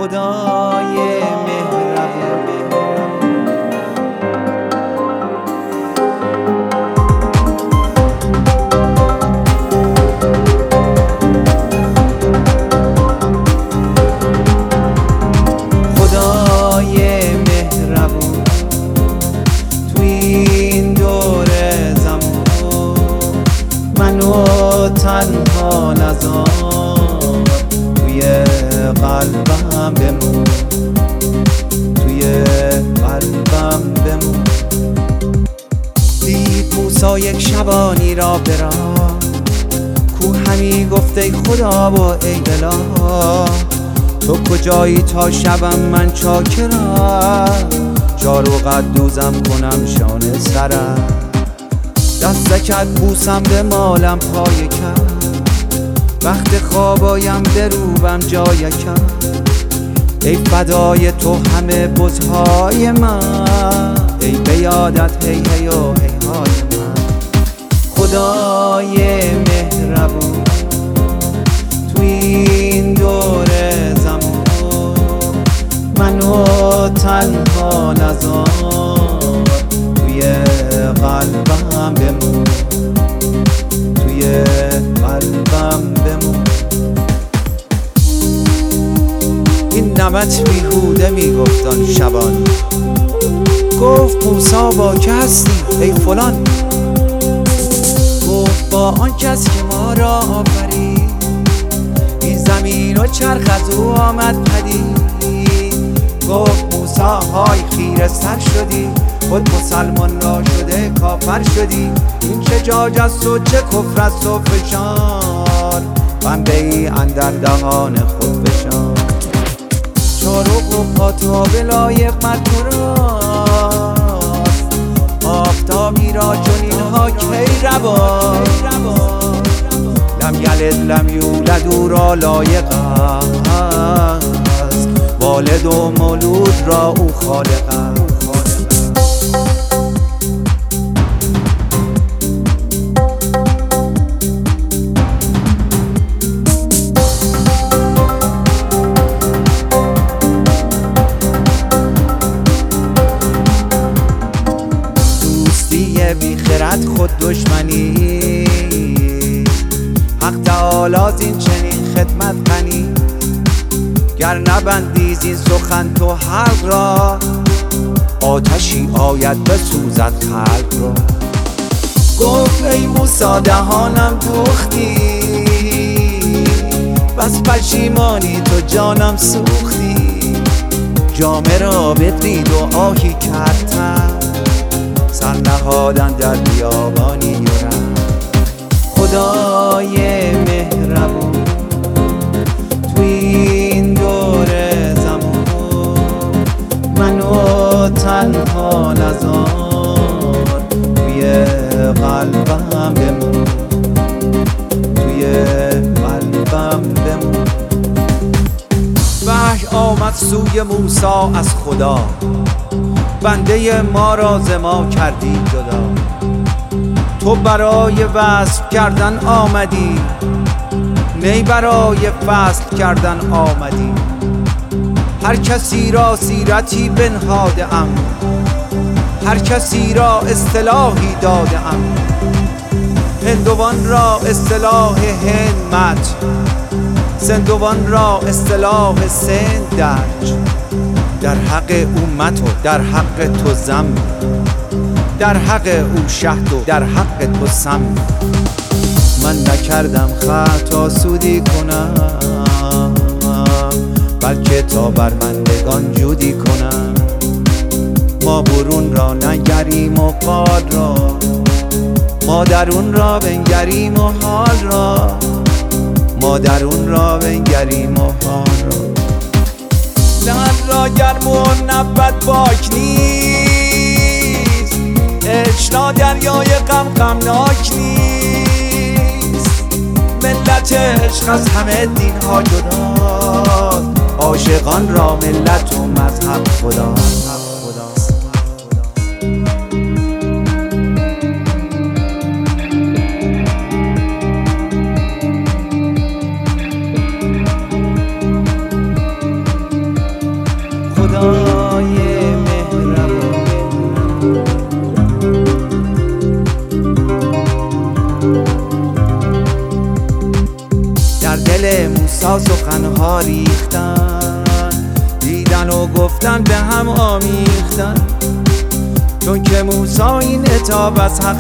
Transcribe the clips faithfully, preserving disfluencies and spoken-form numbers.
خدای مهربون. خدای مهربون توی این دور زمان منو تنها نذار، توی قلبم بمون، توی قلبم بمون. دید موسی یک شبانی را برا کو همی گفته خدا و ای اله، تو کجایی تا شبم من چاکرم، جارو قدوزم کنم شانه سرم، دستکت بوسم به مالم پای کم، وقت خوابایم دروبم جای کم، ای فدای تو همه بزهای من، ای به یادت هی هی و هی های من. خدای مهربون توی این دور زمان منو تنها نذار، توی قلبم بمون، توی قلبم بمون. این نمت بیهوده میگفتان شبان، گفت موسی با که هستی ای فلان، گفت با آن کس که ما را آفرید، این زمین و چرخ از او آمد پدید. گفت موسی های خیره سر شدی، خود مسلمان را شده کافر شدی، این چه جاج است و چه کفر است و فشار، پنبه‌ای اندر دهان خود فشار. چارق و پاتاب لایق مر تو راست، آفتابی را چنین ها کی رواست، لم یلد لم یولد او را لایق است، والد و مولود را او خالق است. بی خرد خود دشمنی، حق تعالی این چنین خدمت غنی، گر نبندی زین سخن تو حلق را، آتشی آید بسوزد خلق را. گفت ای موسی دهانم دوختی، بس پشیمانی تو جانم سوختی، جامه را بدرید و آهی کردم، سر نهادن در بیابانی یورم. خدای مهربون توی این دور زمان منو تنها نذار، توی قلبم بمون، توی قلبم بمون. وحی آمد سوی موسی از خدا، بنده ما را ز ما کردی جدا، تو برای وصف کردن آمدی، نی برای فصل کردن آمدی. هر کسی را سیرتی بنهاده ام، هر کسی را اصطلاحی داده ام، هندوان را اصطلاح هندمت، سندوان را اصطلاح سندج. در حق امت و در حق تو زم، در حق او شهد و در حق تو سم. من نکردم خطا سودی کنم، بلکه تا برمندگان جودی کنم. ما برون را نگریم و قال را، ما درون را بنگریم و حال را، ما درون را بنگریم و حال را. لحن را گرم و نبت باک نیست، عشق را دریای غم غمناک نیست. ملت عشق از همه دین ها جداست، عاشقان را ملت و مذهب خداست. تنها ریختن، دیدن و گفتن به هم آمیختن. چون که موسی این عتاب از حق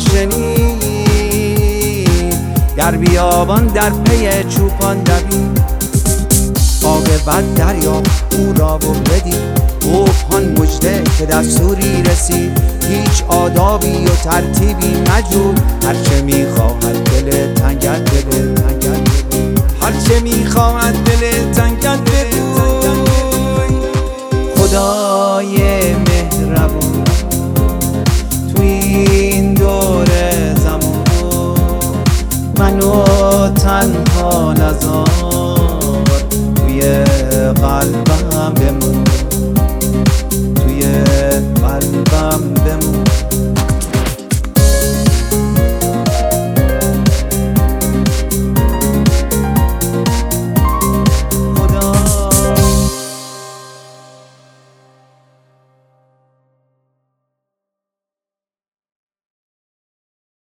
شنید، در بیابان در پی چوپان دوید. عاقبت دریافت او را و بدید، گفت هان مژده که دستوری رسید. هیچ آدابی و ترتیبی مجو، هرچه میخواهد دل تنگت بده، تنگت بده. هرچه میخواهد دل تنگت بگوی. خدای مهربون توی این دور زمان، منو تنها نذار.